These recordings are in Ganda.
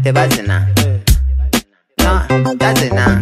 tebazina. No, tazina.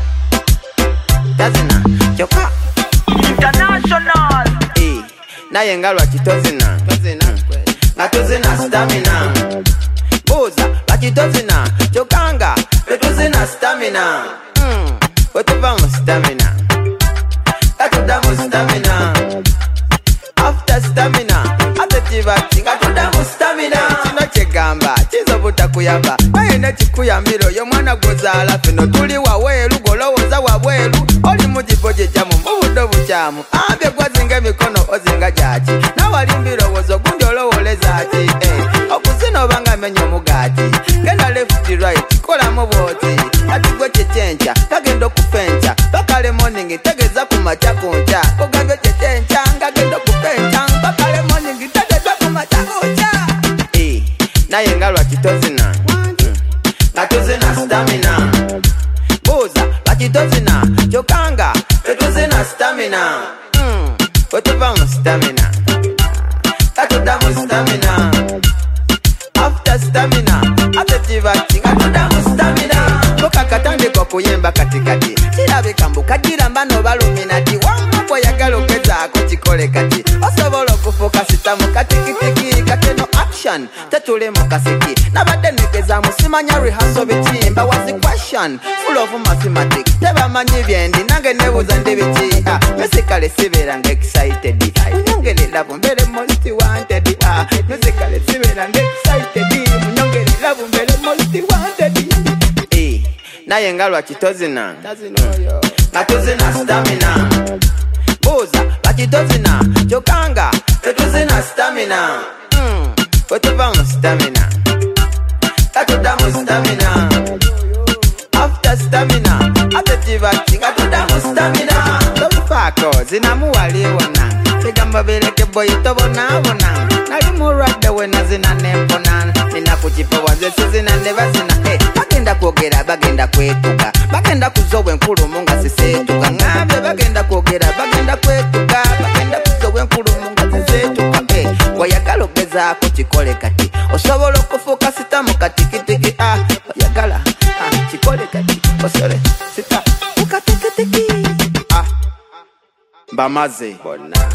Tazina, choka. International. Naye ngalwa kitozina. Natuzina stamina. Boza, lakitozina. Chokanga, petuzina stamina. Wetuvamu stamina. Katudamu stamina. After stamina, atetivati katudamu stamina. Chino chegamba, chizo buta kuyamba. Ayene chikuyambiro, yo mwana gozala. Fino tuli wawelu, golowoza wawelu. Oli mujiboje jamu, mbudo buchamu. Ambye kwa zinge mikono, ozinga jachi. Na walimbiro wozo gundolo wolezachi. Okusino banga menyo mugati. Kena left right, kola muboti. Atigwe chechencha, kagendo kufencha. Bakale morning, tegeza kumacha kuncha. Kogage chechencha, kagendo kufencha. Bakale morning, tegeza kumacha kuncha. Naye ngalwa kitozina. Natuzina stamina. Boza, lakitozina. Chokanga, petuzina stamina. Wetuvamu stamina. Katudamu stamina. After stamina, atetivati katudamu stamina. Koka katande kwa kuyemba katikati. Chirabe kambu kajira mbano baluminati. Wambo ya galo keza ako chikole kati. Osobolo kufoka sitamu katikitiki. Kateno action, tetule mukasiki. Nabade nikeza musimanya rehearsal biti. Mba wazi question, full of mathematics. Teba manyi byendi, nange nebuza ndibiti. Musically sibira nge excited. Munyongele love mbele most wanted. Musically sibira nge excited. Munyongele love mbele most wanted. Naye ngalwa kitozina. Natuzina stamina. Boza, lakitozina. Chokanga, petuzina stamina. Wetuvamu stamina. Katudamu stamina. After stamina, atetivati katudamu stamina. Lopako, zinamuwaliwona. Tegamba beleke boy tobona bona. Nalimurada wena zina nepona. Nina kuchipa waze sizina nevazina. Bagenda kwogera bagenda kwetuka. Bagenda kuzowe nkulu munga sisetuka. Ngabe bagenda kwogera bagenda kwetuka. Bagenda kuzowe nkulu munga sisetuka. Wayagala ogeza ako chikole kati. Osobola okufuuka sitamu katikitiki. Wayagala chikole kati. Osole sita ukatikitiki. Bamaze bona.